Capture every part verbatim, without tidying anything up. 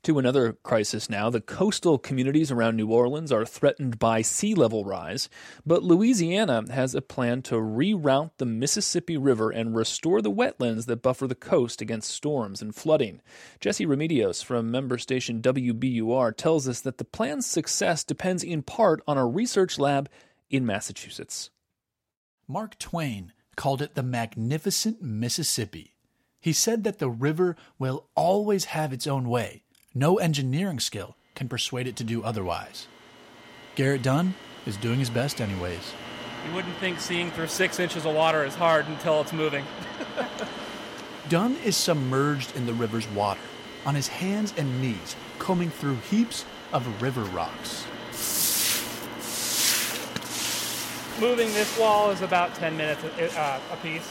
To another crisis now, the coastal communities around New Orleans are threatened by sea level rise, but Louisiana has a plan to reroute the Mississippi River and restore the wetlands that buffer the coast against storms and flooding. Jesse Remedios from member station W B U R tells us that the plan's success depends in part on a research lab in Massachusetts. Mark Twain called it the magnificent Mississippi. He said that the river will always have its own way. No engineering skill can persuade it to do otherwise. Garrett Dunn is doing his best anyways. You wouldn't think seeing through six inches of water is hard until it's moving. Dunn is submerged in the river's water, on his hands and knees, combing through heaps of river rocks. Moving this wall is about ten minutes uh, a piece.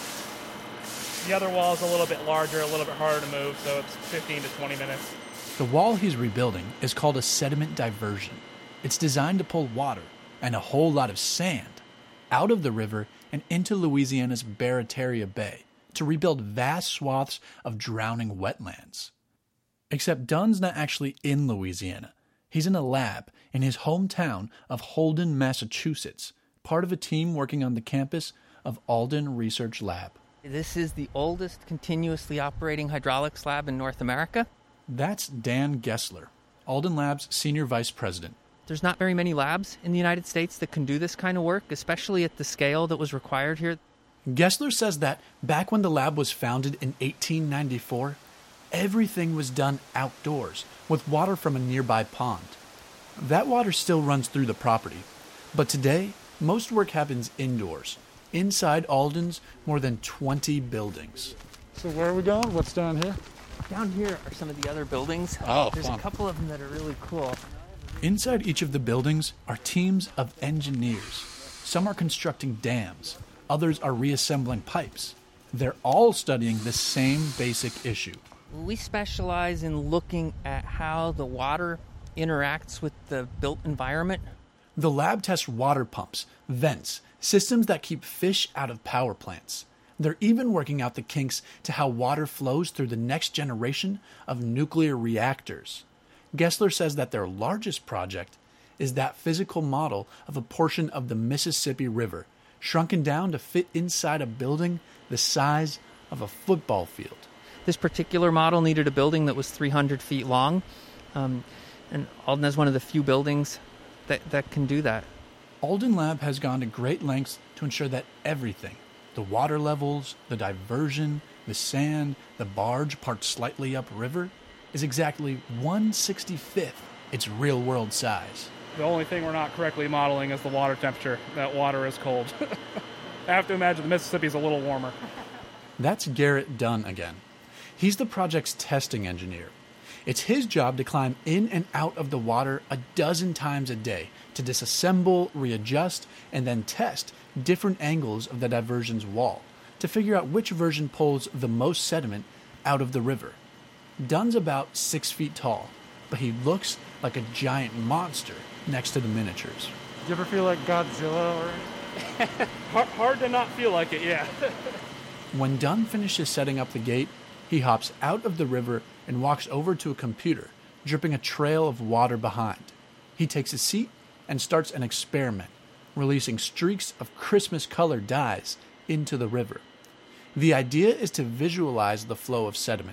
The other wall is a little bit larger, a little bit harder to move, so it's fifteen to twenty minutes. The wall he's rebuilding is called a sediment diversion. It's designed to pull water and a whole lot of sand out of the river and into Louisiana's Barataria Bay to rebuild vast swaths of drowning wetlands. Except Dunn's not actually in Louisiana. He's in a lab in his hometown of Holden, Massachusetts, part of a team working on the campus of Alden Research Lab. This is the oldest continuously operating hydraulics lab in North America. That's Dan Gessler, Alden Lab's senior vice president. There's not very many labs in the United States that can do this kind of work, especially at the scale that was required here. Gessler says that back when the lab was founded in eighteen ninety-four, everything was done outdoors with water from a nearby pond. That water still runs through the property, but today, most work happens indoors, inside Alden's more than twenty buildings. So where are we going? What's down here? Down here are some of the other buildings. Oh, There's fun. a couple of them that are really cool. Inside each of the buildings are teams of engineers. Some are constructing dams. Others are reassembling pipes. They're all studying the same basic issue. We specialize in looking at how the water interacts with the built environment. The lab tests water pumps, vents, systems that keep fish out of power plants. They're even working out the kinks to how water flows through the next generation of nuclear reactors. Gessler says that their largest project is that physical model of a portion of the Mississippi River, shrunken down to fit inside a building the size of a football field. This particular model needed a building that was three hundred feet long, um, and Alden has one of the few buildings that, that can do that. Alden Lab has gone to great lengths to ensure that everything, the water levels, the diversion, the sand, the barge parked slightly upriver, is exactly one sixty-fifth its real-world size. The only thing we're not correctly modeling is the water temperature. That water is cold. I have to imagine the Mississippi's a little warmer. That's Garrett Dunn again. He's the project's testing engineer. It's his job to climb in and out of the water a dozen times a day to disassemble, readjust, and then test different angles of the diversion's wall to figure out which version pulls the most sediment out of the river. Dunn's about six feet tall, but he looks like a giant monster next to the miniatures. Do you ever feel like Godzilla or hard, hard to not feel like it, yeah. When Dunn finishes setting up the gate, he hops out of the river and walks over to a computer, dripping a trail of water behind. He takes a seat and starts an experiment, releasing streaks of Christmas-colored dyes into the river. The idea is to visualize the flow of sediment.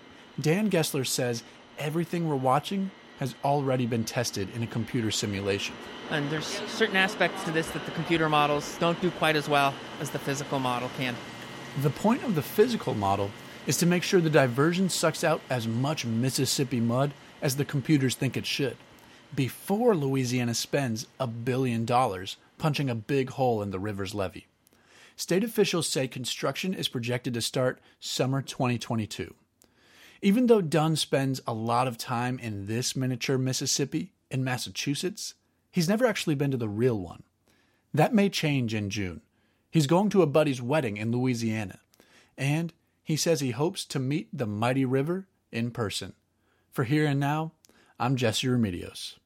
Dan Gessler says everything we're watching has already been tested in a computer simulation. And there's certain aspects to this that the computer models don't do quite as well as the physical model can. The point of the physical model is to make sure the diversion sucks out as much Mississippi mud as the computers think it should, before Louisiana spends a billion dollars punching a big hole in the river's levee. State officials say construction is projected to start summer twenty twenty-two. Even though Dunn spends a lot of time in this miniature Mississippi in Massachusetts, he's never actually been to the real one. That may change in June. He's going to a buddy's wedding in Louisiana, and he says he hopes to meet the mighty river in person. For Here and Now, I'm Jesse Remedios.